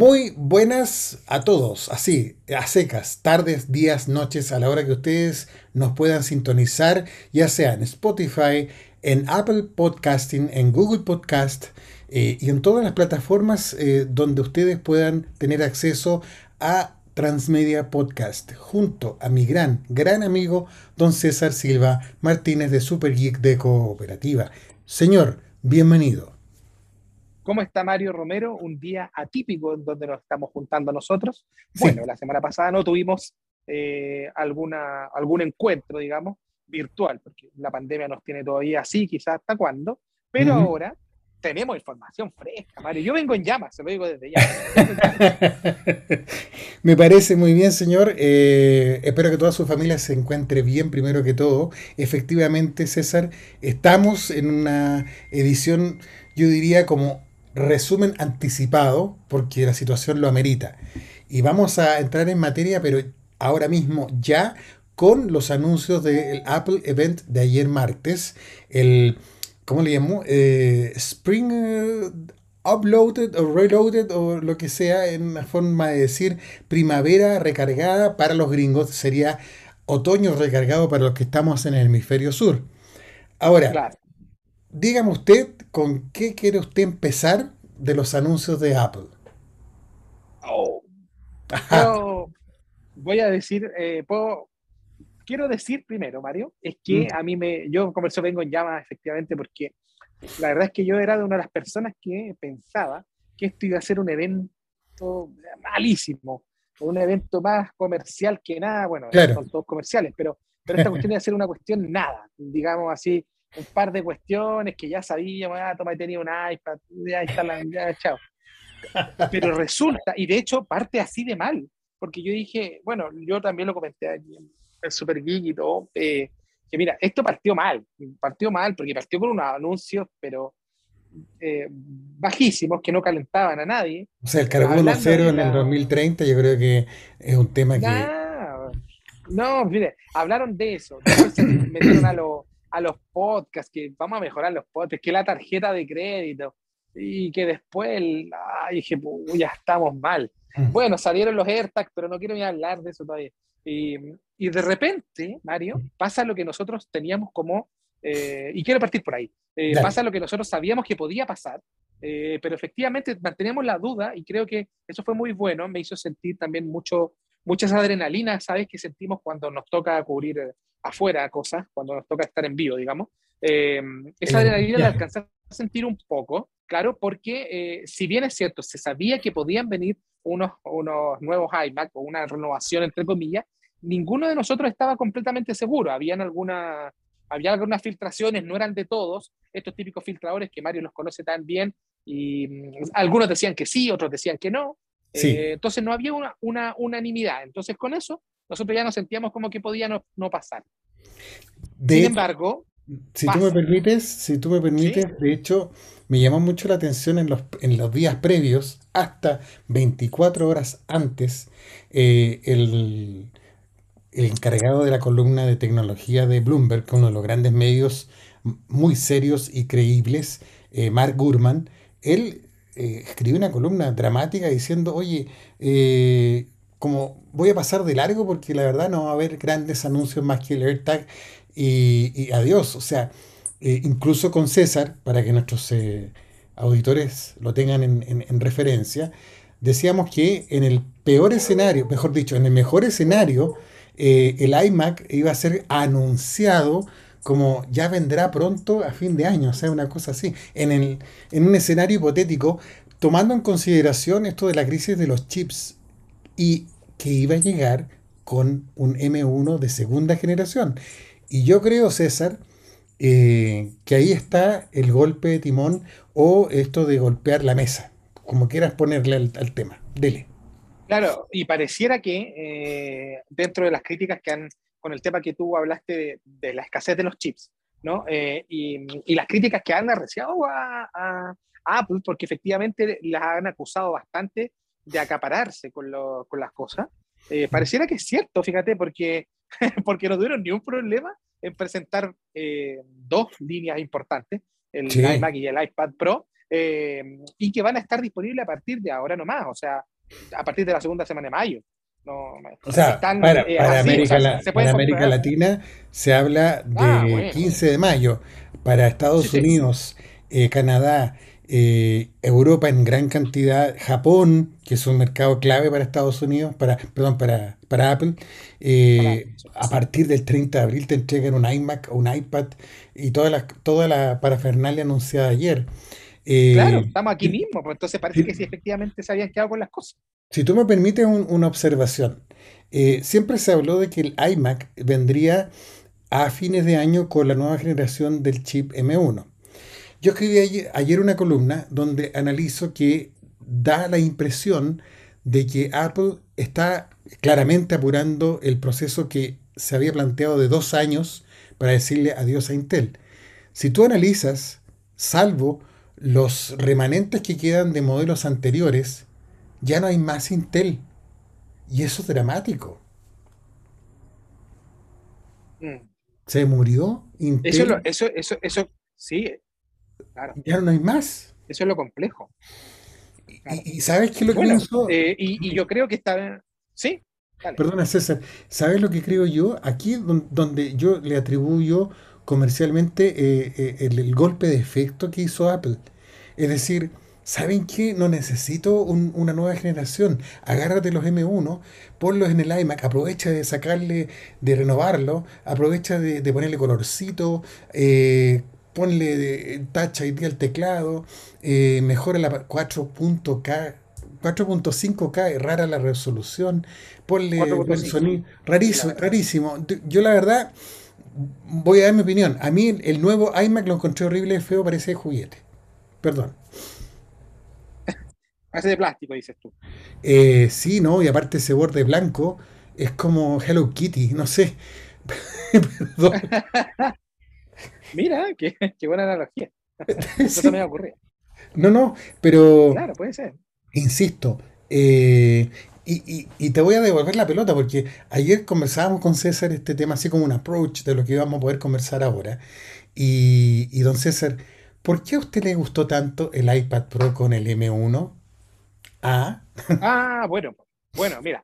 Muy buenas a todos, así, a secas, tardes, días, noches, a la hora que ustedes nos puedan sintonizar, ya sea en Spotify, en Apple Podcasting, en Google Podcast y en todas las plataformas donde ustedes puedan tener acceso a Transmedia Podcast, junto a mi gran amigo don César Silva Martínez de Super Geek de Cooperativa. Señor, bienvenido. ¿Cómo está Mario Romero? Un día atípico en donde nos estamos juntando nosotros. Bueno, Sí. la semana pasada no tuvimos algún encuentro, digamos, virtual, porque la pandemia nos tiene todavía así, quizás hasta cuándo, pero Ujú. ahora tenemos información fresca, Mario. Yo vengo en llamas, se lo digo desde ya. Vengo en llamas. Me parece muy bien, señor. Espero que toda su familia se encuentre bien, primero que todo. Efectivamente, César, estamos en una edición, yo diría, como resumen anticipado, porque la situación lo amerita. Y vamos a entrar en materia, pero ahora mismo ya con los anuncios del Apple Event de ayer martes, el, ¿cómo le llamo? Spring Uploaded o Reloaded o lo que sea, en una forma de decir primavera recargada para los gringos, sería otoño recargado para los que estamos en el hemisferio sur. Ahora, Claro. dígame usted con qué quiere usted empezar de los anuncios de Apple. Oh, Ajá. puedo, voy a decir, quiero decir primero, Mario, es Mm. que yo como eso vengo en llamas efectivamente porque la verdad es que yo era de una de las personas que pensaba que esto iba a ser un evento malísimo, un evento más comercial que nada, bueno, Claro. son todos comerciales, pero esta cuestión iba a ser una cuestión nada, digamos así, un par de cuestiones que ya sabíamos, toma, tenía un iPad, ya está, ya, chao. Pero resulta, y de hecho parte así de mal, porque yo dije, bueno, yo también lo comenté aquí en el Super Geek y todo, que mira, esto partió mal porque partió con unos anuncios, pero bajísimos que no calentaban a nadie, O sea, el carbono hablando cero de en el 2030 yo creo que es un tema que... Nah, no, mire, hablaron de eso, después se metieron a los podcasts, que vamos a mejorar los podcasts, que la tarjeta de crédito, y que después, dije, ya estamos mal. Bueno, salieron los AirTags, pero no quiero ni hablar de eso todavía. Y, y de repente, Mario, pasa lo que nosotros teníamos como, y quiero partir por ahí, Dale. pasa lo que nosotros sabíamos que podía pasar, pero efectivamente manteníamos la duda y creo que eso fue muy bueno, me hizo sentir también muchas adrenalinas, ¿sabes? Que sentimos cuando nos toca cubrir afuera cosas, cuando nos toca estar en vivo, digamos. Eh, El esa adrenalina la entusiasmo. alcancé a sentir un poco, claro, porque si bien es cierto, se sabía que podían venir unos nuevos iMac o una renovación, entre comillas, ninguno de nosotros estaba completamente seguro. Había algunas filtraciones, no eran de todos, estos típicos filtradores que Mario los conoce tan bien, y algunos decían que sí, otros decían que no, Sí. entonces no había una unanimidad. Entonces con eso nosotros ya nos sentíamos como que podía no pasar. De Sin hecho, embargo, pasa. Si tú me ¿Sí? permites, de hecho, me llamó mucho la atención en los días previos, hasta 24 horas antes, el encargado de la columna de tecnología de Bloomberg, que es uno de los grandes medios muy serios y creíbles, Mark Gurman, él escribió una columna dramática diciendo, oye, como voy a pasar de largo porque la verdad no va a haber grandes anuncios más que el AirTag y adiós. O sea, incluso con César, para que nuestros auditores lo tengan en referencia, decíamos que en el peor escenario, mejor dicho, en el mejor escenario, el iMac iba a ser anunciado como ya vendrá pronto a fin de año, o sea, una cosa así. En un escenario hipotético, tomando en consideración esto de la crisis de los chips y que iba a llegar con un M1 de segunda generación. Y yo creo, César, que ahí está el golpe de timón o esto de golpear la mesa, como quieras ponerle al tema. Dele. Claro, y pareciera que dentro de las críticas con el tema que tú hablaste de la escasez de los chips, ¿no? Y las críticas que han arreciado a Apple, porque efectivamente las han acusado bastante de acapararse con las cosas, pareciera que es cierto, fíjate, porque, porque no tuvieron ni un problema en presentar dos líneas importantes, el Sí. iMac y el iPad Pro, y que van a estar disponibles a partir de ahora nomás, o sea, a partir de la segunda semana de mayo. No, O sea, están así, o sea, se Para pueden América comprar. Latina se habla Ah, de bueno, 15 de mayo. Para sí, Estados sí, Unidos, Canadá, Europa en gran cantidad, Japón, que es un mercado clave para Estados Unidos, perdón, para Apple, para, sí. a partir del 30 de abril te entregan un iMac o un iPad y toda la parafernalia anunciada ayer. Claro, Eh, estamos aquí mismo, pues entonces parece que sí, si, efectivamente se habían quedado con las cosas. Si tú me permites una observación, siempre se habló de que el iMac vendría a fines de año con la nueva generación del chip M1. Yo escribí ayer una columna donde analizo que da la impresión de que Apple está claramente apurando el proceso que se había planteado de 2 años para decirle adiós a Intel. Si tú analizas, salvo los remanentes que quedan de modelos anteriores, ya no hay más Intel. Y eso es dramático. Mm. Se murió Eso, es lo- Intel, eso, sí, claro, ya no hay más. eso es lo complejo, claro. Y ¿sabes qué es lo que Bueno, pienso? y yo creo que está, sí, dale. Perdona, César. ¿Sabes lo que creo yo? Aquí donde yo le atribuyo comercialmente el golpe de efecto que hizo Apple. Es decir, ¿saben qué? No necesito una nueva generación. Agárrate los M1, ponlos en el iMac, aprovecha de sacarle, de renovarlo, aprovecha de ponerle colorcito, ponle Touch ID al teclado, mejora la 4.5K, es rara la resolución, ponle buen 4.5, sonido, sí, la rarísimo, verdad. rarísimo. Yo la verdad voy a dar mi opinión. A mí el nuevo iMac lo encontré horrible, feo, parece de juguete. Perdón. Hace de plástico, dices tú. Sí, ¿no? Y aparte ese borde blanco es como Hello Kitty, no sé. Perdón. Mira, qué buena analogía. No se me Sí. había ocurrido. No, no, pero Claro, puede ser. insisto, y te voy a devolver la pelota porque ayer conversábamos con César este tema así como un approach de lo que íbamos a poder conversar ahora. Y don César, ¿por qué a usted le gustó tanto el iPad Pro con el M1? Ah, Ah, bueno, bueno, mira,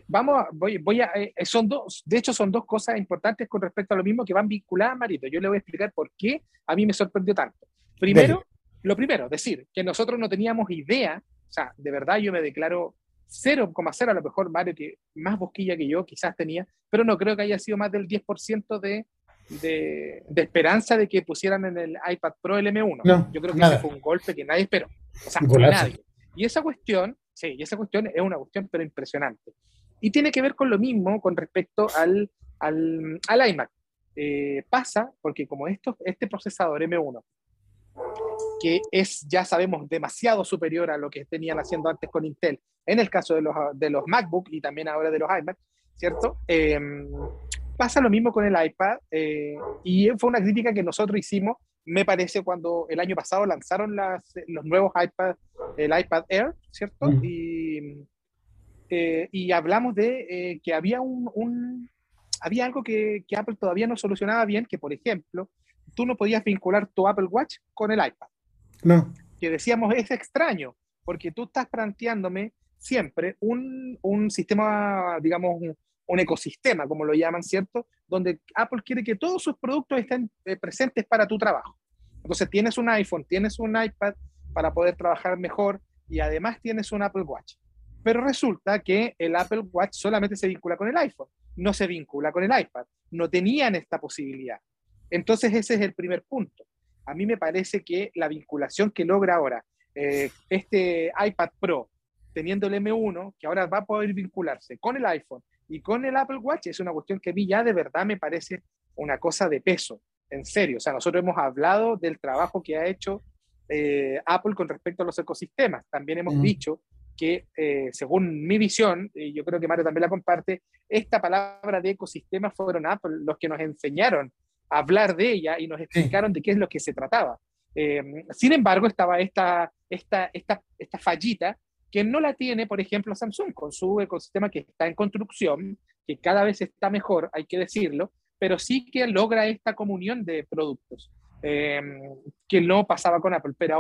son dos, de hecho son dos cosas importantes con respecto a lo mismo que van vinculadas, Marito. Yo le voy a explicar por qué a mí me sorprendió tanto. dele. Primero, lo primero, decir que nosotros no teníamos idea, o sea, de verdad yo me declaro 0,0, a lo mejor Mario, que más bosquilla que yo quizás tenía, pero no creo que haya sido más del 10% de esperanza de que pusieran en el iPad Pro el M1. No, Yo creo que ese nada. fue un golpe que nadie esperó, o sea, Golazo. nadie. Y esa cuestión, sí, y esa cuestión es una cuestión pero impresionante. Y tiene que ver con lo mismo con respecto al iMac. Pasa porque como este procesador M1, que es, ya sabemos, demasiado superior a lo que tenían haciendo antes con Intel, en el caso de los MacBook y también ahora de los iMac, ¿cierto? Pasa lo mismo con el iPad y fue una crítica que nosotros hicimos, me parece, cuando el año pasado lanzaron los nuevos iPad, el iPad Air, ¿cierto? Mm. Y hablamos de que había algo que Apple todavía no solucionaba bien, que por ejemplo, tú no podías vincular tu Apple Watch con el iPad, No, que decíamos es extraño, porque tú estás planteándome siempre un sistema, digamos, un ecosistema, como lo llaman, ¿cierto? Donde Apple quiere que todos sus productos estén presentes para tu trabajo. Entonces tienes un iPhone, tienes un iPad para poder trabajar mejor y además tienes un Apple Watch. Pero resulta que el Apple Watch solamente se vincula con el iPhone, no se vincula con el iPad. No tenían esta posibilidad. Entonces ese es el primer punto. A mí me parece que la vinculación que logra ahora este iPad Pro, teniendo el M1, que ahora va a poder vincularse con el iPhone y con el Apple Watch, es una cuestión que a mí ya de verdad me parece una cosa de peso, en serio. O sea, nosotros hemos hablado del trabajo que ha hecho Apple con respecto a los ecosistemas. También hemos mm, dicho que, según mi visión, y yo creo que Mario también la comparte, esta palabra de ecosistema fueron Apple los que nos enseñaron a hablar de ella y nos sí. explicaron de qué es lo que se trataba. Sin embargo, estaba esta fallita que no la tiene, por ejemplo, Samsung con su ecosistema que está en construcción, que cada vez está mejor, hay que decirlo, pero sí que logra esta comunión de productos, eh, que no pasaba con Apple. Pero ahora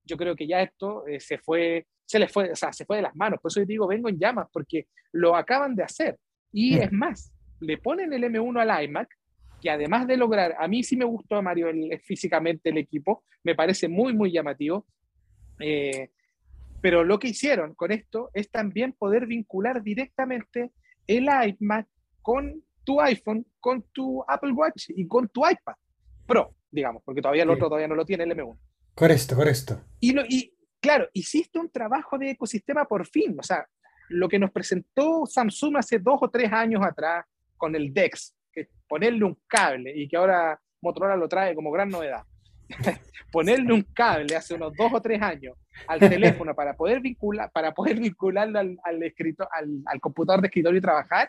yo creo que ya esto se les fue, o sea, se fue de las manos. Por eso yo digo, vengo en llamas, porque lo acaban de hacer. Y Mm. es más, le ponen el M1 al iMac, que además de lograr, a mí sí me gustó, Mario, físicamente el equipo, me parece muy, muy llamativo. Eh, pero lo que hicieron con esto es también poder vincular directamente el iMac con tu iPhone, con tu Apple Watch y con tu iPad Pro, digamos, porque todavía el Sí. otro todavía no lo tiene, el M1. Correcto, correcto. Y claro, hiciste un trabajo de ecosistema por fin. O sea, lo que nos presentó Samsung hace 2 o 3 años atrás con el DeX, que ponerle un cable y que ahora Motorola lo trae como gran novedad. Ponerle un cable hace unos 2 o 3 años al teléfono para poder vincularlo al computador de escritorio y trabajar,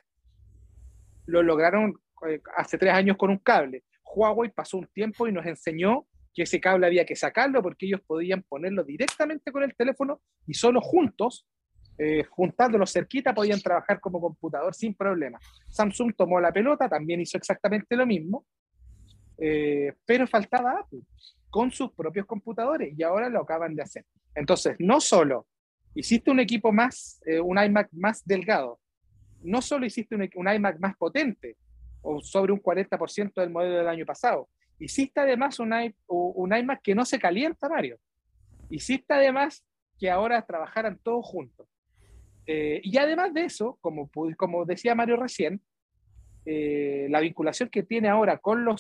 lo lograron hace 3 años con un cable. Huawei pasó un tiempo y nos enseñó que ese cable había que sacarlo porque ellos podían ponerlo directamente con el teléfono y solo juntos, juntándolos cerquita, podían trabajar como computador sin problema. Samsung tomó la pelota, también hizo exactamente lo mismo, pero faltaba Apple con sus propios computadores y ahora lo acaban de hacer. Entonces, no solo hiciste un equipo más, un iMac más delgado, no solo hiciste un iMac más potente, o sobre un 40% del modelo del año pasado, hiciste además un iMac que no se calienta, Mario. Hiciste además que ahora trabajaran todos juntos. Y además de eso, como decía Mario recién, la vinculación que tiene ahora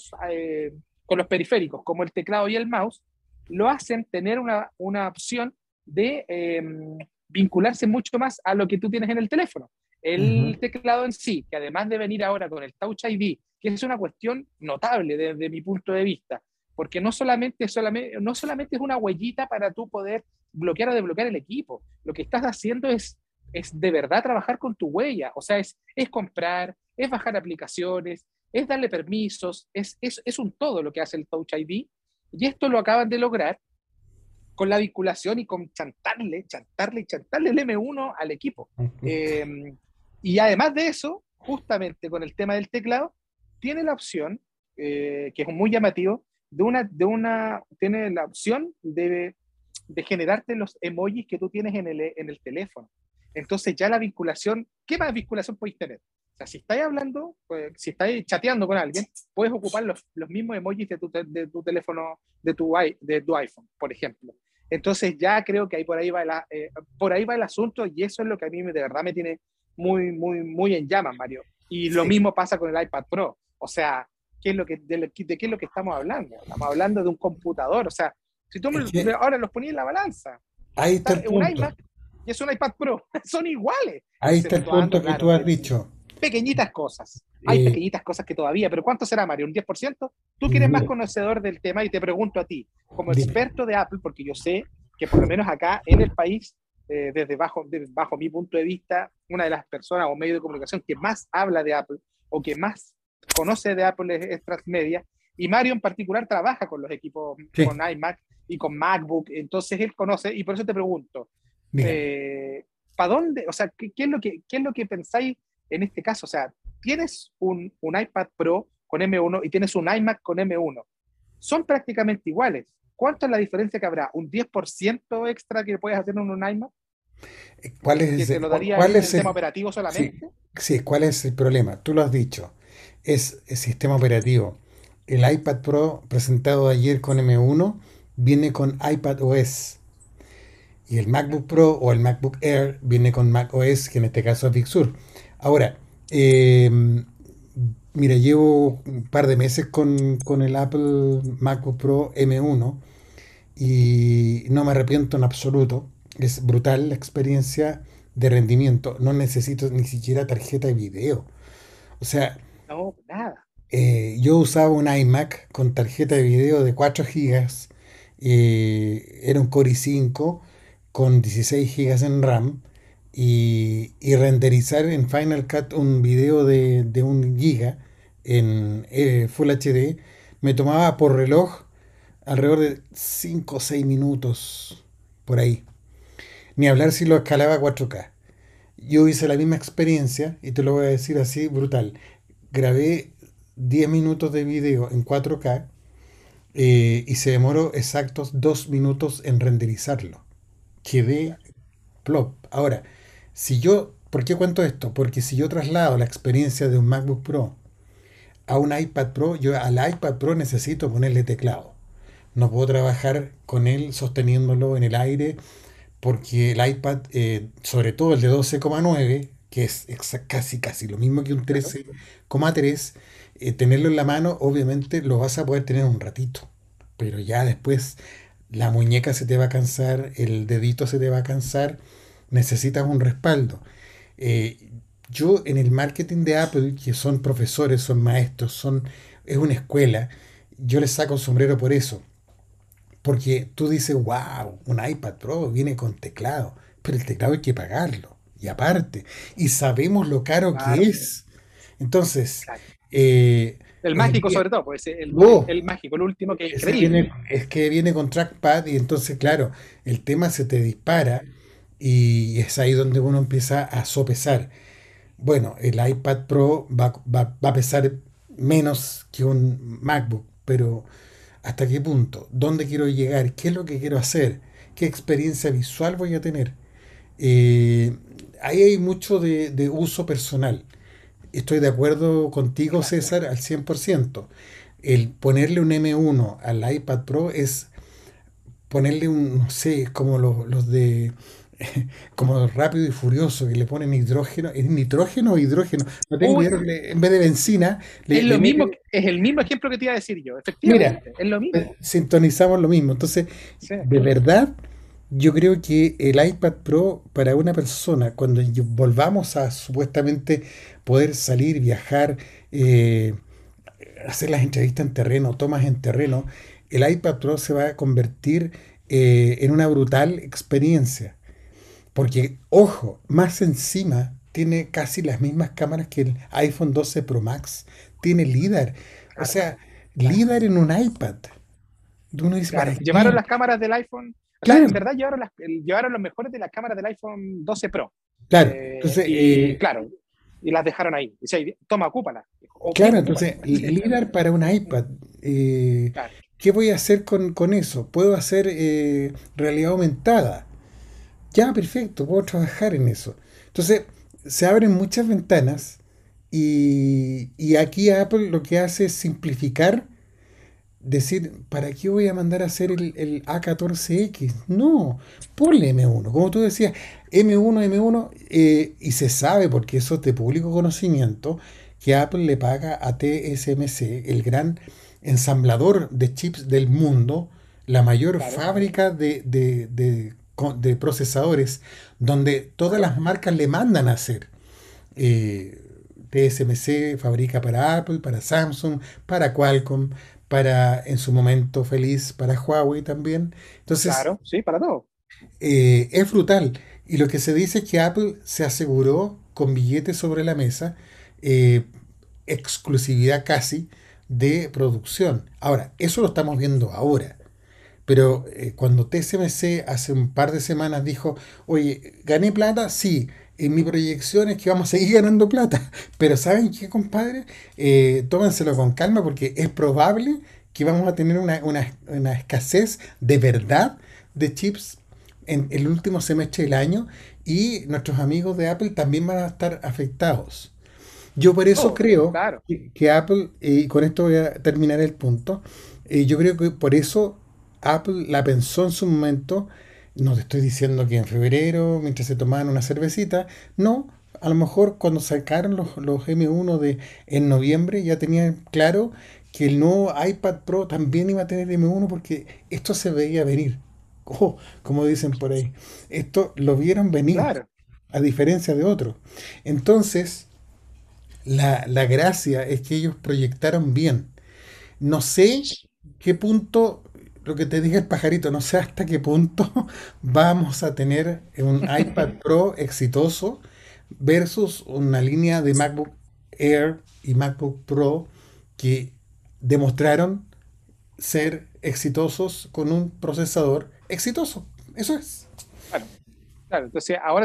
con los periféricos, como el teclado y el mouse, lo hacen tener una opción de vincularse mucho más a lo que tú tienes en el teléfono. Ujú. El teclado en sí, que además de venir ahora con el Touch ID, que es una cuestión notable desde mi punto de vista, porque no solamente es una huellita para tú poder bloquear o desbloquear el equipo, lo que estás haciendo es de verdad trabajar con tu huella, o sea, es comprar, es bajar aplicaciones, es darle permisos, es un todo lo que hace el Touch ID, y esto lo acaban de lograr con la vinculación y con chantarle el M1 al equipo. Ujú. Eh, y además de eso, justamente con el tema del teclado, tiene la opción, que es muy llamativo, tiene la opción de generarte los emojis que tú tienes en el teléfono. Entonces ya la vinculación, ¿qué más vinculación podéis tener? O sea, si estáis hablando, pues, si estáis chateando con alguien, puedes ocupar los mismos emojis de tu teléfono, de tu iPhone, por ejemplo. Entonces ya creo que ahí por ahí va el asunto y eso es lo que a mí de verdad me tiene muy, muy, muy en llamas, Mario. Y lo Sí, mismo pasa con el iPad Pro. O sea, ¿de qué es lo que estamos hablando? Estamos hablando de un computador. O sea, si tú es que ahora los ponías en la balanza, ahí está el un punto. iMac y es un iPad Pro, son iguales, Ahí está el exceptuando, punto que tú claro, has dicho. pequeñitas cosas. Hay Eh, pequeñitas cosas que todavía, pero ¿cuánto será, Mario? ¿Un 10%? Tú que eres más Mira, conocedor del tema y te pregunto a ti, como dime. experto de Apple, porque yo sé que por lo menos acá en el país, desde bajo mi punto de vista, una de las personas o medios de comunicación que más habla de Apple o que más conoce de Apple es Transmedia, y Mario en particular trabaja con los equipos, Sí, con iMac y con MacBook, entonces él conoce, y por eso te pregunto, dígame. eh, ¿para dónde, o sea, qué es lo que pensáis en este caso? O sea, tienes un iPad Pro con M1 y tienes un iMac con M1. Son prácticamente iguales. ¿Cuánto es la diferencia que habrá? ¿Un 10% extra que puedes hacer en un iMac? ¿Que te lo daría el Cuál es sistema el, operativo sí, solamente? sí, cuál es el problema? Tú lo has dicho. Es el sistema operativo. El iPad Pro presentado ayer con M1 viene con iPad OS. Y el MacBook Pro o el MacBook Air viene con Mac OS, que en este caso es Big Sur. Ahora, mira, llevo un par de meses con el Apple MacBook Pro M1 y no me arrepiento en absoluto. Es brutal la experiencia de rendimiento. No necesito ni siquiera tarjeta de video. O sea, No, nada. yo usaba un iMac con tarjeta de video de 4 gigas. Era un Core i5 con 16 gigas en RAM. Y renderizar en Final Cut un video de 1 giga en Full HD me tomaba por reloj alrededor de 5 o 6 minutos por ahí. Ni hablar si lo escalaba a 4K. Yo hice la misma experiencia y te lo voy a decir así brutal. Grabé 10 minutos de video en 4K y se demoró exactos 2 minutos en renderizarlo. Quedé plop. Ahora, si yo, ¿por qué cuento esto? Porque si yo traslado la experiencia de un MacBook Pro a un iPad Pro, yo al iPad Pro necesito ponerle teclado. No puedo trabajar con él sosteniéndolo en el aire porque el iPad, sobre todo el de 12,9, que es casi lo mismo que un Claro. 13,3, tenerlo en la mano, obviamente lo vas a poder tener un ratito, pero ya después la muñeca se te va a cansar, el dedito se te va a cansar, necesitas un respaldo. Eh, yo en el marketing de Apple, que son profesores, son maestros, es una escuela, yo les saco el sombrero por eso. Porque tú dices, wow, un iPad Pro viene con teclado, pero el teclado hay que pagarlo. Y aparte, y sabemos lo caro que Claro, es. Entonces, claro. eh, El hoy en mágico día, sobre todo, pues oh, el mágico, el último que es ese increíble. es que viene con trackpad y entonces, claro, el tema se te dispara y es ahí donde uno empieza a sopesar. Bueno, el iPad Pro va a pesar menos que un MacBook, pero ¿hasta qué punto? ¿Dónde quiero llegar? ¿Qué es lo que quiero hacer? ¿Qué experiencia visual voy a tener? Eh, Ahí hay mucho de uso personal. Estoy de acuerdo contigo, Claro. César, al 100%. El ponerle un M1 al iPad Pro es ponerle un, no sé, como los de como los Rápido y Furioso que le ponen hidrógeno, ¿es nitrógeno o hidrógeno? No tengo Uy, idea, en vez de benzina es le lo mismo, meten, es el mismo ejemplo que te iba a decir yo, mira, efectivamente, es lo mismo. sintonizamos lo mismo. Entonces, Sí, de verdad, yo creo que el iPad Pro para una persona, cuando volvamos a supuestamente poder salir, viajar, eh, hacer las entrevistas en terreno, tomas en terreno, el iPad Pro se va a convertir en una brutal experiencia. Porque, ojo, más encima tiene casi las mismas cámaras que el iPhone 12 Pro Max. Tiene LiDAR. O claro, sea, claro, LiDAR en un iPad. Uno dice, ¿para claro. Llevaron qué? las cámaras del iPhone, o sea, Claro, en verdad llevaron los mejores de las cámaras del iPhone 12 Pro. claro. Entonces, Y claro, y las dejaron ahí. O sea, toma, ocúpala. O quién claro, ocupa. entonces, LiDAR para un iPad. Claro. ¿Qué voy a hacer con eso? Puedo hacer realidad aumentada. Ya, perfecto, puedo trabajar en eso. Entonces, se abren muchas ventanas y aquí Apple lo que hace es simplificar, decir, ¿para qué voy a mandar a hacer el A14X? No, ponle M1. Como tú decías, M1, y se sabe, porque eso es de público conocimiento, que Apple le paga a TSMC, el gran ensamblador de chips del mundo, la mayor Claro, fábrica de procesadores, donde todas claro. las marcas le mandan a hacer. TSMC fabrica para Apple, para Samsung, para Qualcomm, para en su momento feliz para Huawei también. Entonces, Claro, sí, para todo. es brutal. Y lo que se dice es que Apple se aseguró con billetes sobre la mesa, eh, exclusividad casi de producción. Ahora, eso lo estamos viendo ahora. Pero cuando TSMC hace un par de semanas dijo, oye, ¿gané plata? Sí, en mi proyección es que vamos a seguir ganando plata. Pero ¿saben qué, compadre? Tómenselo con calma porque es probable que vamos a tener una escasez de verdad de chips en el último semestre del año y nuestros amigos de Apple también van a estar afectados. Yo por eso Todo, creo claro. que Apple, y con esto voy a terminar el punto, yo creo que por eso Apple la pensó en su momento, no te estoy diciendo que en febrero, mientras se tomaban una cervecita, no, a lo mejor cuando sacaron los M1 en noviembre ya tenían claro que el nuevo iPad Pro también iba a tener M1 porque esto se veía venir. Oh, como dicen por ahí, esto lo vieron venir, Claro. a diferencia de otros. Entonces, la gracia es que ellos proyectaron bien. No sé qué punto, lo que te dije el pajarito, no sé hasta qué punto vamos a tener un iPad Pro exitoso versus una línea de MacBook Air y MacBook Pro que demostraron ser exitosos con un procesador exitoso. Eso es. Claro, claro. Entonces, ahora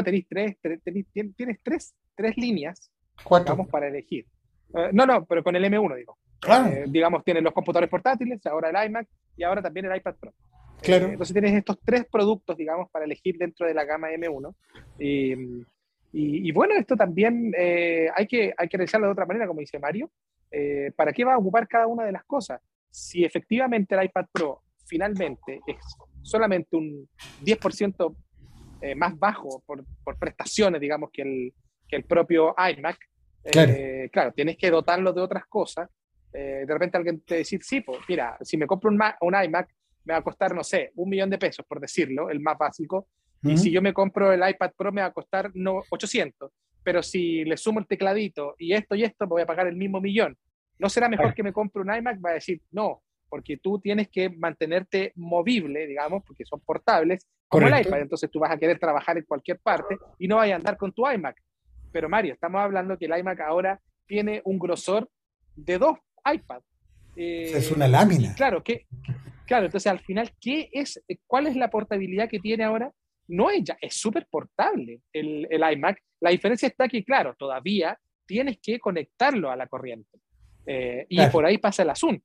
tienes tres líneas, Cuatro. digamos, para elegir. No, no, pero con el M1 digo. Claro, Digamos, tienen los computadores portátiles, ahora el iMac y ahora también el iPad Pro. claro. Entonces tienes estos tres productos, digamos, para elegir dentro de la gama M1. Y, y bueno, esto también hay que realizarlo de otra manera, como dice Mario. ¿Para qué va a ocupar cada una de las cosas? Si efectivamente el iPad Pro finalmente es solamente un 10% más bajo por prestaciones, digamos, que el propio iMac, Claro, claro, tienes que dotarlo de otras cosas. De repente alguien te dice, sí, pues mira, si me compro un iMac, me va a costar, no sé, 1 millón de pesos, por decirlo, el más básico, y si ujú, yo me compro el iPad Pro me va a costar no, 800, pero si le sumo el tecladito y esto, me voy a pagar el mismo millón. ¿No será mejor claro, que me compre un iMac? Va a decir, no, porque tú tienes que mantenerte movible, digamos, porque son portables, como el correcto, iPad. Entonces tú vas a querer trabajar en cualquier parte y no vayas a andar con tu iMac. Pero Mario, estamos hablando que el iMac ahora tiene un grosor de dos iPads. es una Y lámina. claro, claro, entonces al final, ¿cuál es la portabilidad que tiene ahora? No es ya, es súper portable el iMac. La diferencia está que, claro, todavía tienes que conectarlo a la corriente. Y Claro. por ahí pasa el asunto.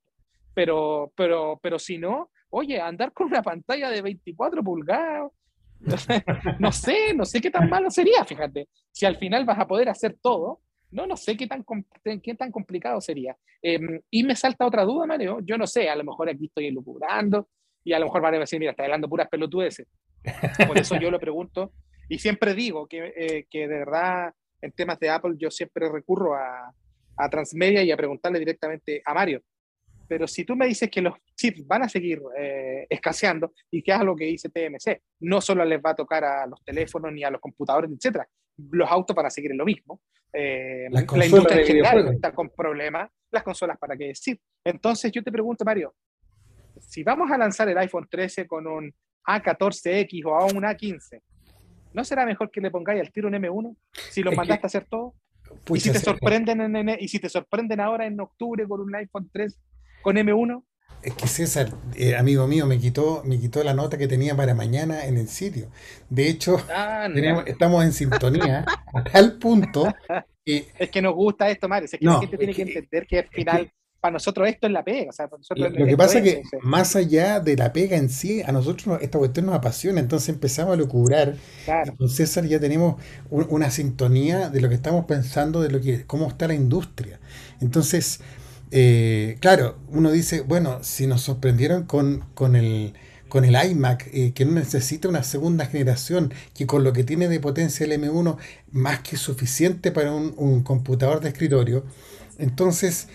Pero si no, oye, andar con una pantalla de 24 pulgadas, no sé qué tan malo sería, fíjate. Si al final vas a poder hacer todo, no sé qué tan complicado sería. Y me salta otra duda, Mario. Yo no sé, a lo mejor aquí estoy elucubrando y a lo mejor van a decir, mira, está hablando puras pelotudeces. Por eso yo lo pregunto y siempre digo que de verdad en temas de Apple yo siempre recurro a Transmedia y a preguntarle directamente a Mario. Pero si tú me dices que los chips van a seguir escaseando y que es algo que dice TMC, no solo les va a tocar a los teléfonos ni a los computadores, etcétera, los autos van a seguir en lo mismo. Las La consolas industria de en general videojuegos. está con problemas, las consolas, ¿para qué decir? Entonces yo te pregunto, Mario, si vamos a lanzar el iPhone 13 con un A14X o a un A15, ¿no será mejor que le pongáis al tiro un M1 si los Es que, mandaste a hacer todo? ¿Y si pucha, te sorprenden y si te sorprenden ahora en octubre con un iPhone 3 con M1? es que César, amigo mío, me quitó la nota que tenía para mañana en el sitio. De hecho, Anda. estamos en sintonía a tal punto que, Es que nos gusta esto, Mario. Es que la no, gente tiene que entender que al es final, que para nosotros esto es la pega. O sea, para nosotros lo que esto pasa es es. que más allá de la pega en sí, a nosotros esta cuestión nos apasiona, entonces empezamos a locubrar y Claro, con César ya tenemos una sintonía de lo que estamos pensando, de cómo está la industria. Entonces, claro, uno dice, bueno, si nos sorprendieron con el iMac, que no necesita una segunda generación, que con lo que tiene de potencia el M1, más que suficiente para un computador de escritorio, entonces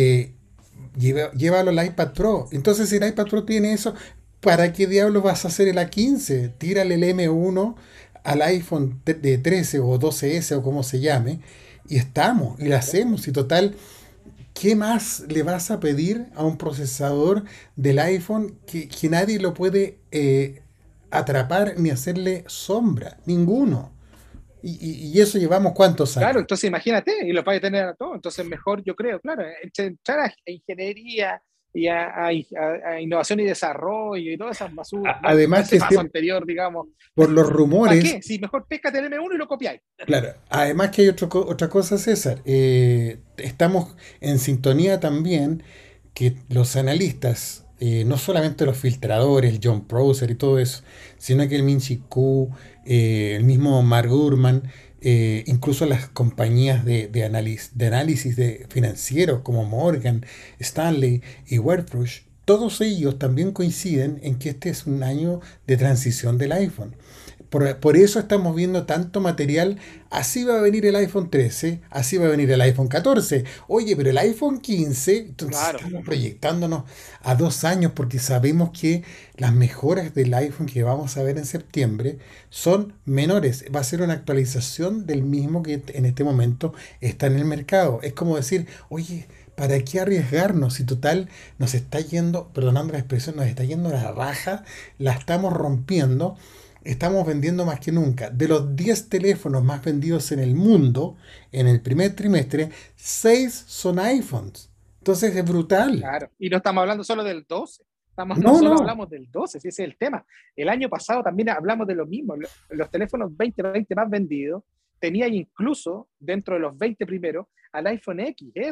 llévalo al iPad Pro. Entonces, si el iPad Pro tiene eso, ¿para qué diablos vas a hacer el A15? Tírale el M1 al iPhone de 13 o 12S o como se llame, y estamos, y lo claro. hacemos. Y total, ¿qué más le vas a pedir a un procesador del iPhone que nadie lo puede atrapar ni hacerle sombra? Ninguno. Y eso llevamos cuántos Claro, años. entonces imagínate, y lo vais a tener a todo. Entonces, mejor, yo creo, claro, entrar a ingeniería y a innovación y desarrollo y todas esas basuras, todo Además ese que paso anterior, digamos. por los ¿Para rumores. qué? Si mejor péscate el M1 y lo copiáis. Claro, además que hay otra cosa, César. Estamos en sintonía también que los analistas, no solamente los filtradores, el John Prosser y todo eso, sino que el Min-Chi Kuo, el mismo Mark Gurman, incluso las compañías de análisis de financieros como Morgan, Stanley y Werfrush, todos ellos también coinciden en que este es un año de transición del iPhone. Por eso estamos viendo tanto material. Así va a venir el iPhone 13, así va a venir el iPhone 14. Oye, pero el iPhone 15, entonces Claro, estamos proyectándonos a 2 años porque sabemos que las mejoras del iPhone que vamos a ver en septiembre son menores. Va a ser una actualización del mismo que en este momento está en el mercado. Es como decir, oye, ¿para qué arriesgarnos? Si total nos está yendo, perdonando la expresión, nos está yendo la raja, la estamos rompiendo, estamos vendiendo más que nunca. De los 10 teléfonos más vendidos en el mundo, en el primer trimestre, 6 son iPhones. Entonces es brutal. claro. Y no estamos hablando solo del 12. No No, solo no. hablamos del 12, si ese es el tema. El año pasado también hablamos de lo mismo. Los teléfonos 2020 más vendidos tenía incluso dentro de los 20 primeros al iPhone XR.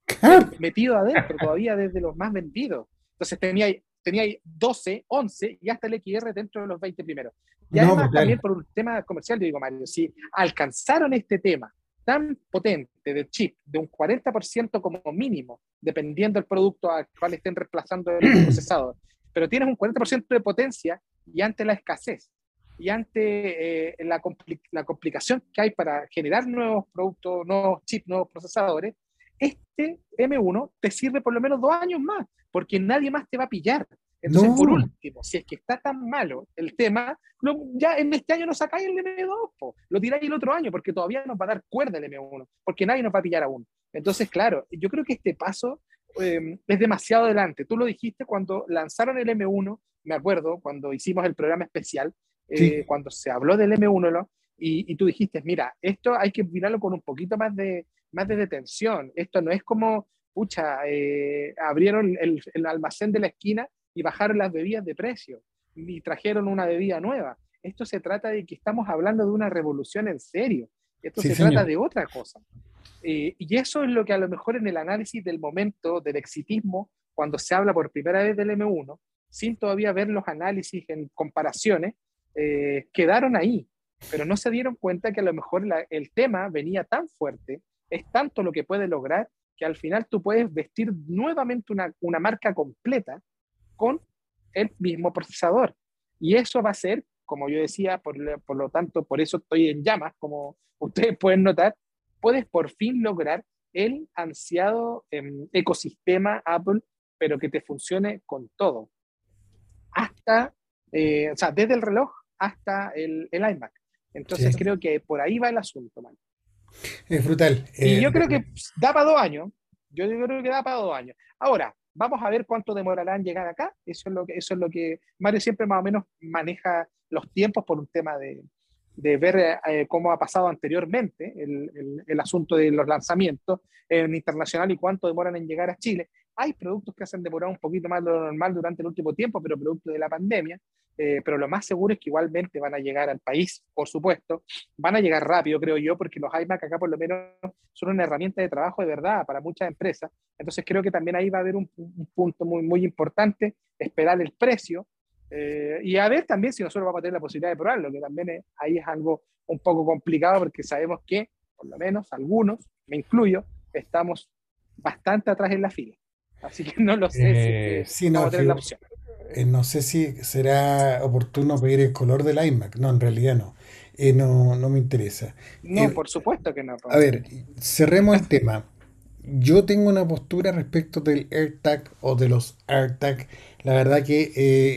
Claro, metido adentro todavía desde los más vendidos. Entonces tenía 12, 11 y hasta el XR dentro de los 20 primeros. Y no, además también brutal. por un tema comercial, yo digo, Mario, si alcanzaron este tema tan potente de chip, de un 40% como mínimo, dependiendo del producto al cual estén reemplazando el procesador, pero tienes un 40% de potencia y ante la escasez y ante la complicación que hay para generar nuevos productos, nuevos chips, nuevos procesadores, este M1 te sirve por lo menos 2 años más, porque nadie más te va a pillar. Entonces, por No, último, si es que está tan malo el tema, ya en este año no sacáis el M2, lo tiráis el otro año, porque todavía nos va a dar cuerda el M1, porque nadie nos va a pillar aún. Entonces, claro, yo creo que este paso es demasiado adelante. Tú lo dijiste cuando lanzaron el M1, me acuerdo, cuando hicimos el programa especial, sí, cuando se habló del M1, ¿no? Y tú dijiste, mira, esto hay que mirarlo con un poquito más de detención. Esto no es como, pucha, abrieron el almacén de la esquina y bajaron las bebidas de precio y trajeron una bebida nueva. Esto se trata de que estamos hablando de una revolución en serio. Esto sí, se trata señor. de otra cosa. Y eso es lo que a lo mejor en el análisis del momento del exitismo, cuando se habla por primera vez del M1, sin todavía ver los análisis en comparaciones, quedaron ahí, pero no se dieron cuenta que a lo mejor el tema venía tan fuerte, es tanto lo que puede lograr, que al final tú puedes vestir nuevamente una marca completa con el mismo procesador. Y eso va a ser, como yo decía, por lo tanto, por eso estoy en llamas, como ustedes pueden notar, puedes por fin lograr el ansiado ecosistema Apple, pero que te funcione con todo, hasta, o sea, desde el reloj hasta el iMac. Sí, Entonces creo que por ahí va el asunto, man. es brutal. Y yo creo que da para 2 años. Yo creo que da para 2 años. Ahora, vamos a ver cuánto demorará en llegar acá. Eso es lo que Mario siempre más o menos maneja los tiempos por un tema de ver cómo ha pasado anteriormente el asunto de los lanzamientos en internacional y cuánto demoran en llegar a Chile. Hay productos que se han demorado un poquito más de lo normal durante el último tiempo, pero producto de la pandemia. Pero lo más seguro es que igualmente van a llegar al país, por supuesto. Van a llegar rápido, creo yo, porque los iMac acá por lo menos son una herramienta de trabajo de verdad para muchas empresas. Entonces creo que también ahí va a haber un punto muy, muy importante, esperar el precio y a ver también si nosotros vamos a tener la posibilidad de probarlo, que también ahí es algo un poco complicado porque sabemos que, por lo menos algunos, me incluyo, estamos bastante atrás en la fila. Así que no lo sé si es que sí, no, vamos a es tener que la opción. no sé si será oportuno pedir el color del iMac. No, en realidad no. No, no me interesa. No, Eh, por supuesto que no. a ver, cerremos el tema. Yo tengo una postura respecto del AirTag o de los AirTag. La verdad que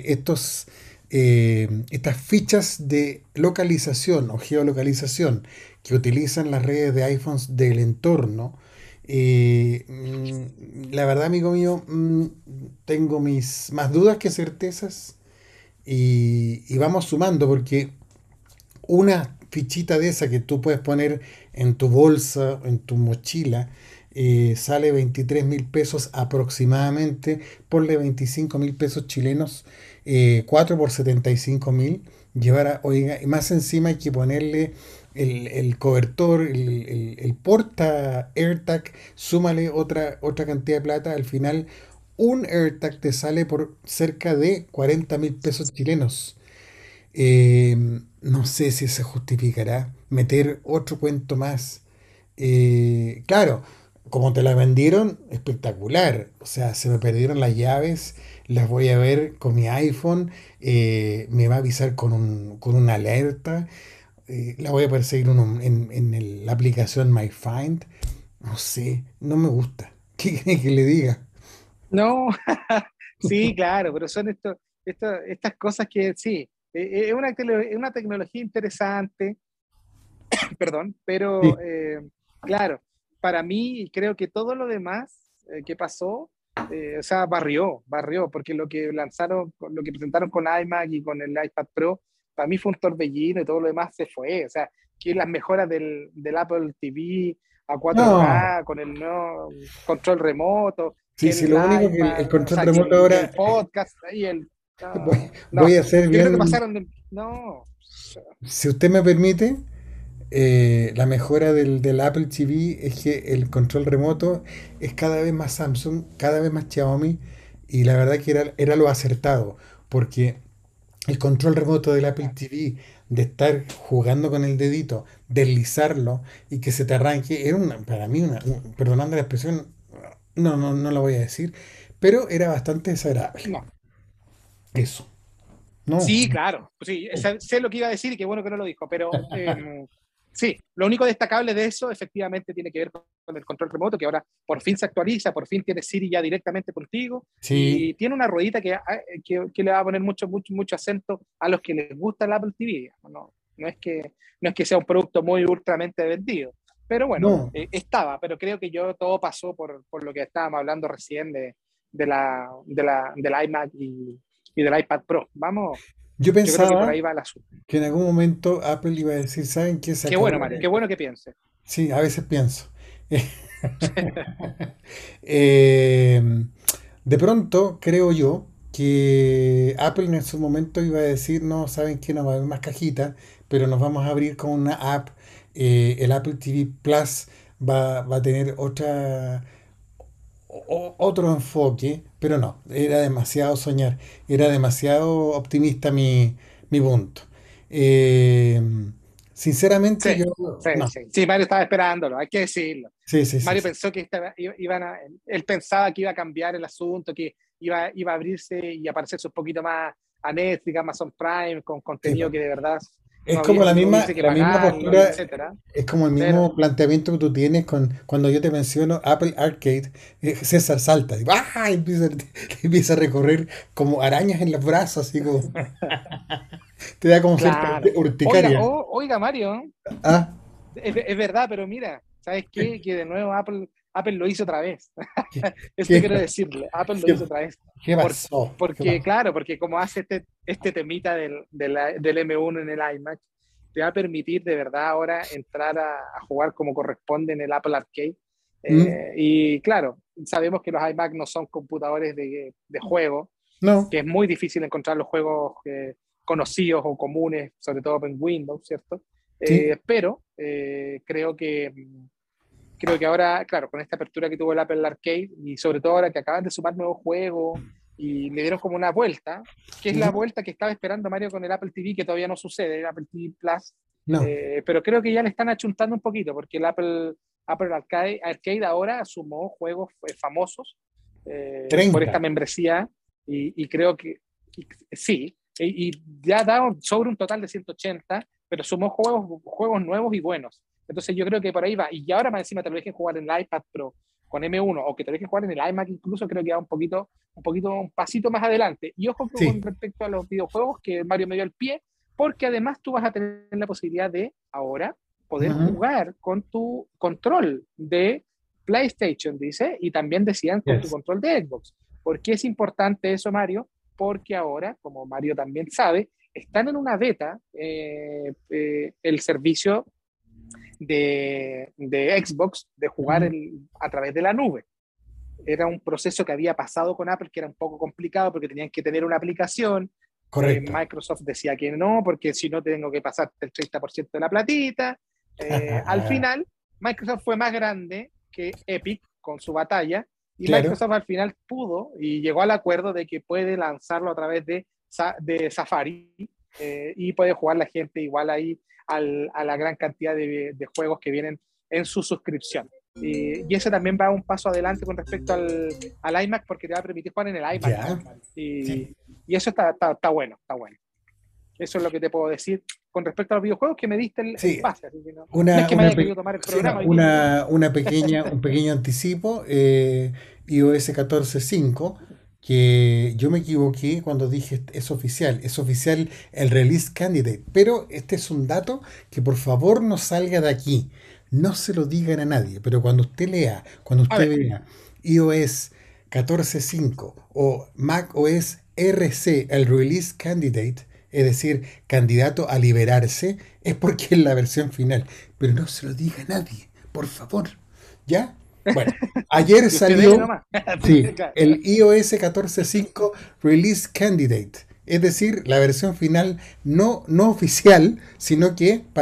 estas fichas de localización o geolocalización que utilizan las redes de iPhones del entorno, la verdad, amigo mío, tengo mis más dudas que certezas y vamos sumando porque una fichita de esa que tú puedes poner en tu bolsa, en tu mochila, sale 23.000 pesos aproximadamente, ponle 25.000 pesos chilenos, 4 por 75.000. Oiga, y más encima hay que ponerle el cobertor, el porta AirTag, súmale otra cantidad de plata, al final un AirTag te sale por cerca de 40.000 pesos chilenos. No sé si se justificará meter otro cuento más. Claro, como te la vendieron, espectacular. O sea, se me perdieron las llaves, las voy a ver con mi iPhone, me va a avisar con una alerta, la voy a perseguir la aplicación MyFind. No sé, no me gusta. ¿Qué quiere que le diga? No, sí, claro, pero son estas cosas que sí, es una tecnología interesante, perdón, pero Sí. claro, para mí creo que todo lo demás que pasó, o sea, barrió, porque lo que lanzaron, lo que presentaron con iMac y con el iPad Pro, para mí fue un torbellino y todo lo demás se fue, o sea, que las mejoras del Apple TV a No, 4K, con el nuevo control remoto, sí, que sí, el lo único que el iPad, o control sea, remoto que el ahora, podcast, y el... No, voy, no, voy a ser yo creo que bien, pasaron de... No, si usted me permite, la mejora del Apple TV es que el control remoto es cada vez más Samsung, cada vez más Xiaomi, y la verdad que era lo acertado, porque el control remoto del Apple TV, de estar jugando con el dedito, deslizarlo y que se te arranque, era para mí, perdonando la expresión, no lo voy a decir, pero era bastante desagradable. No. Eso. No. Sí, claro. Pues sí, sé lo que iba a decir y qué bueno que no lo dijo, pero sí, lo único destacable de eso efectivamente tiene que ver con el control remoto, que ahora por fin se actualiza, por fin tiene Siri ya directamente contigo Sí, y tiene una ruedita que le va a poner mucho acento a los que les gusta el Apple TV. No es que sea un producto muy ultramente vendido, pero bueno, no. pero creo que todo pasó por lo que estábamos hablando recién del iMac y del iPad Pro. Vamos, Yo yo creo que por pensaba ahí va el asunto. que en algún momento Apple iba a decir, ¿saben qué? Se Qué acabó. bueno, Mario, qué bueno que piense. Sí, a veces pienso. Eh, de pronto, creo yo que Apple en su momento iba a decir, no, ¿saben qué? No va a haber más cajitas, pero nos vamos a abrir con una app. El Apple TV Plus va a tener otro enfoque, pero no, era demasiado soñar, era demasiado optimista mi punto. Eh, sinceramente, Sí, yo, sí, no, sí. Sí, Mario estaba esperándolo, hay que decirlo. sí, sí, sí, Mario sí. pensó que él pensaba que iba a cambiar el asunto, que iba a abrirse y a parecerse un poquito más a Netflix, Amazon Prime, con Sí, contenido po. que de verdad Es como no hubiese que la misma pagarlo, y postura, etcétera. es como el Pero, mismo planteamiento que tú tienes cuando yo te menciono Apple Arcade, César salta, y, ¡ah! Empieza a recorrer como arañas en los brazos, así como, te da como cierta claro. urticaria. Oiga, Mario, Ah, es verdad, pero mira, ¿sabes qué? Que de nuevo Apple lo hizo otra vez. Esto ¿qué, quiero decirle, Apple lo qué, hizo otra vez. qué Por- pasó? ¿Qué porque, pasó? claro, porque como hace este temita del M1 en el iMac, te va a permitir de verdad ahora entrar a jugar como corresponde en el Apple Arcade. ¿Mm? Y claro, sabemos que los iMac no son computadores de juego, No, que es muy difícil encontrar los juegos conocidos o comunes, sobre todo en Windows, ¿cierto? sí, Creo que ahora, claro, con esta apertura que tuvo el Apple Arcade y sobre todo ahora que acaban de sumar nuevos juegos y le dieron como una vuelta, que es la ujú, vuelta que estaba esperando Mario con el Apple TV, que todavía no sucede, el Apple TV Plus, no, pero creo que ya le están achuntando un poquito, porque el Apple Arcade ahora sumó juegos famosos por esta 30. membresía y creo que sí, y ya da sobre un total de 180, pero sumó juegos nuevos y buenos. Entonces yo creo que por ahí va. Y ahora más encima te lo dejen jugar en el iPad Pro con M1 o que te lo dejen jugar en el iMac incluso, creo que va un pasito más adelante. Y ojo con Sí, respecto a los videojuegos, que Mario me dio el pie, porque además tú vas a tener la posibilidad de ahora poder ujú, jugar con tu control de PlayStation, dice, y también decían con tu yes. control de Xbox. ¿Por qué es importante eso, Mario? Porque ahora, como Mario también sabe, están en una beta el servicio de Xbox de jugar Ujú, a través de la nube. Era un proceso que había pasado con Apple, que era un poco complicado porque tenían que tener una aplicación. correcto. Microsoft decía que no, porque si no tengo que pasar el 30% de la platita. Al final, Microsoft fue más grande que Epic con su batalla y Claro. Microsoft al final pudo y llegó al acuerdo de que puede lanzarlo a través de Safari y puede jugar la gente igual ahí a la gran cantidad de juegos que vienen en su suscripción. Y ese también va un paso adelante con respecto al iMac porque te va a permitir jugar en el iMac Ya. ahora, Mario. Sí. Y eso está bueno, está bueno. Eso es lo que te puedo decir con respecto a los videojuegos que me diste el Sí, pase. Así que no es que me haya querido tomar el sí, no, programa hoy día, ¿no? un pequeño anticipo, iOS 14.5, que yo me equivoqué cuando dije es oficial el release candidate, pero este es un dato que por favor no salga de aquí, no se lo digan a nadie, pero cuando usted lea, cuando A usted ver, vea iOS 14.5 o macOS RC, el release candidate, es decir, candidato a liberarse, es porque es la versión final. Pero no se lo diga a nadie, por favor. ¿Ya? Bueno, ayer y usted dele salió, nomás. sí, Claro. el iOS 14.5 Release Candidate. Es decir, la versión final no oficial, sino que para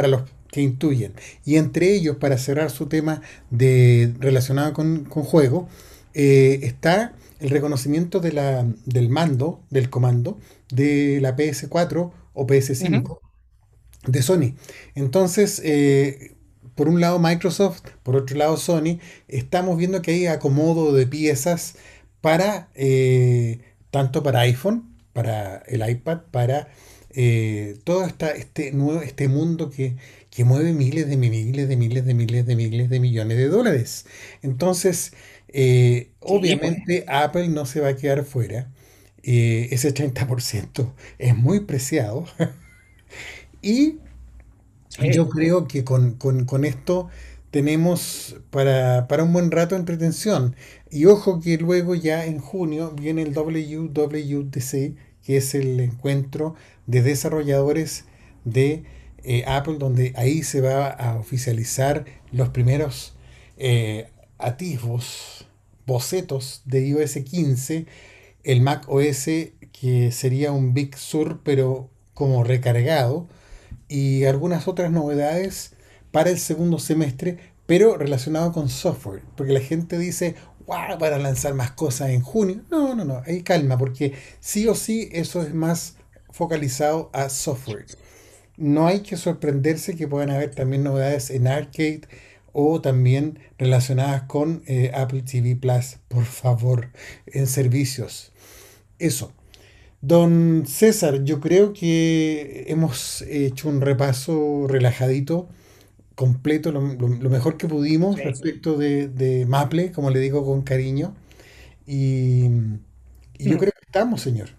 que intuyen. Y entre ellos, para cerrar su tema relacionado con juego, está el reconocimiento del mando, del comando, de la PS4 o Ujú. PS5 de Sony. Entonces, por un lado Microsoft, por otro lado Sony, estamos viendo que hay acomodo de piezas para tanto para iPhone, para el iPad, para todo este mundo que mueve miles de miles de miles de miles de miles de millones de dólares. Entonces, Sí, pues. obviamente Apple no se va a quedar fuera. Ese 30% es muy preciado. Y Sí. yo creo que con esto tenemos para un buen rato de entretención. Y ojo que luego ya en junio viene el WWDC, que es el encuentro de desarrolladores de Apple, donde ahí se va a oficializar los primeros atisbos, bocetos de iOS 15, el Mac OS, que sería un Big Sur, pero como recargado y algunas otras novedades para el segundo semestre, pero relacionado con software, porque la gente dice, wow, para lanzar más cosas en junio. No, no, no, hay calma, porque sí o sí eso es más focalizado a software. No hay que sorprenderse que puedan haber también novedades en arcade o también relacionadas con Apple TV Plus, por favor, en servicios. Eso. Don César, yo creo que hemos hecho un repaso relajadito, completo, lo mejor que pudimos Sí. respecto de Maple, como le digo con cariño. Y, y yo Mm. creo que estamos, señor.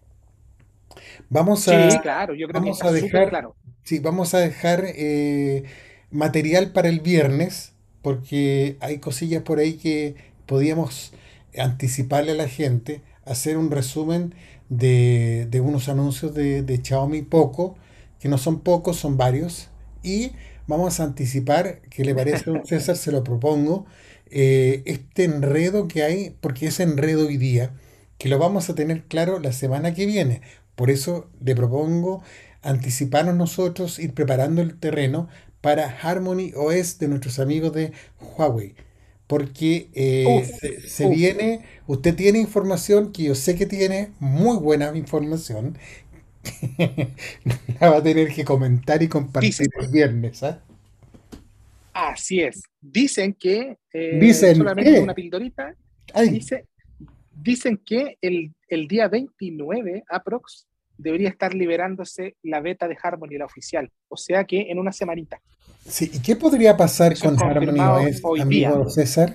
Vamos a, Sí, claro, yo creo que vamos está a súper dejar, claro. sí, vamos a dejar material para el viernes, porque hay cosillas por ahí que podíamos anticiparle a la gente, hacer un resumen de unos anuncios de Xiaomi Poco, que no son pocos, son varios, y vamos a anticipar, ¿qué le parece, don César? Se lo propongo, este enredo que hay, porque es enredo hoy día, que lo vamos a tener claro la semana que viene. Por eso le propongo anticiparnos nosotros, ir preparando el terreno para Harmony OS de nuestros amigos de Huawei. Porque Uf, se uf. viene, usted tiene información que yo sé que tiene, muy buena información. La va a tener que comentar y compartir Dicen, el viernes, ¿ah? así es. Dicen que Dicen solamente que, una pildorita, ay, dice, dicen que el día 29 aprox debería estar liberándose la beta de Harmony, la oficial. O sea que en una semanita. sí, ¿y qué podría pasar Eso es con Harmony confirmado OS, hoy día. amigo César?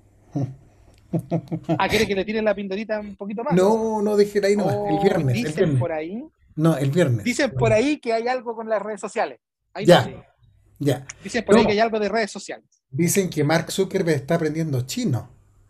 Ah, ¿quiere que le tire la pildorita un poquito más? No, no, déjela ahí nomás, el O viernes, el viernes. No, el viernes. dicen por ahí que hay algo con las redes sociales. Ahí Ya, nomás le digo. ya. Dicen por ahí que No, hay algo de redes sociales. dicen que Mark Zuckerberg está aprendiendo chino.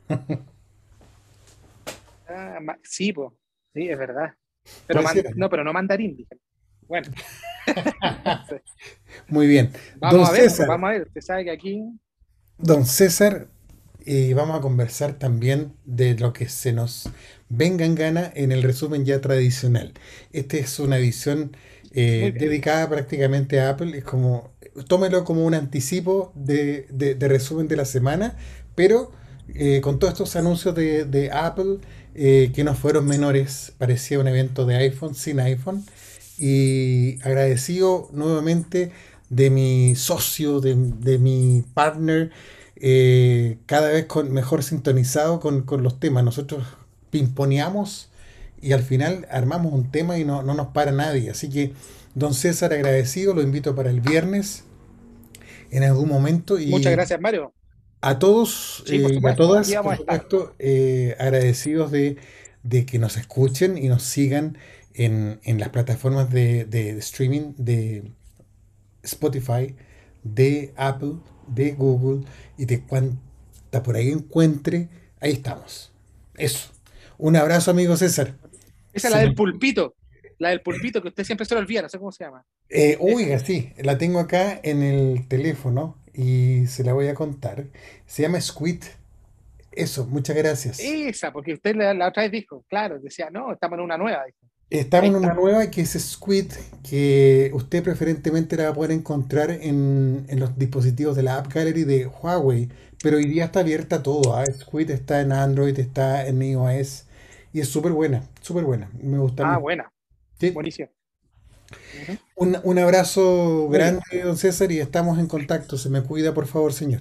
Ah, sí, pues, sí, es verdad. Pero Puede ser, ¿no? no, pero no mandarín, dije. Bueno, sí. Muy bien. Don Vamos a ver, pues César, vamos a ver. Usted sabe que aquí. don César, vamos a conversar también de lo que se nos venga en gana en el resumen ya tradicional. Esta es una edición Muy bien. dedicada prácticamente a Apple. Es como, tómelo como un anticipo de resumen de la semana, pero con todos estos anuncios de Apple que no fueron menores, parecía un evento de iPhone sin iPhone. Y agradecido nuevamente de mi socio, de mi partner, cada vez mejor sintonizado con los temas. Nosotros pimponeamos y al final armamos un tema y no nos para nadie. Así que, don César, agradecido, lo invito para el viernes en algún momento Muchas y gracias, Mario. a todos Sí, por y a supuesto. Aquí todas, por vamos a estar. supuesto, agradecidos de que nos escuchen y nos sigan en las plataformas de streaming de Spotify, de Apple, de Google y de cuanta por ahí encuentre, ahí estamos. Eso. Un abrazo, amigo César. Esa es la Se del me- pulpito. La del pulpito que usted siempre se lo olvida. No sé cómo se llama. Oiga, Esa. sí, la tengo acá en el teléfono y se la voy a contar. Se llama Squid. Eso, muchas gracias. Esa, porque usted la otra vez dijo, claro, decía, no, estamos en una nueva. Dijo. Estamos Ahí en una está. nueva que es Squid, que usted preferentemente la va a poder encontrar en los dispositivos de la App Gallery de Huawei, pero hoy día está abierta a todo. Squid está en Android, está en iOS y es súper buena. Me gusta a Ah, mí. buena. Sí. Buenísimo. Ujú. Un abrazo Muy bien. grande, don César, y estamos en contacto. Se me cuida, por favor, señor.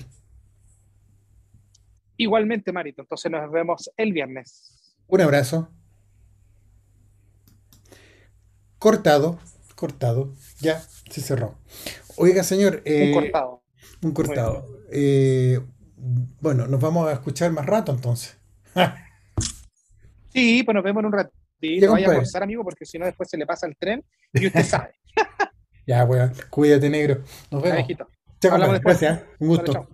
Igualmente, Marito. Entonces nos vemos el viernes. Un abrazo. Cortado, cortado. Ya, se cerró. Oiga, señor, Un cortado. un Muy bien. cortado. Bueno, nos vamos a escuchar más rato entonces. Sí, pues nos vemos en un Ya, ratito. Vaya a compadre. almorzar, amigo, porque si no, después se le pasa el tren y usted sabe. Ya, weón. Cuídate, negro. Nos Ya, vemos. viejito. Chao, Hablamos compadre. después. Gracias. Un Chao, gusto. chao.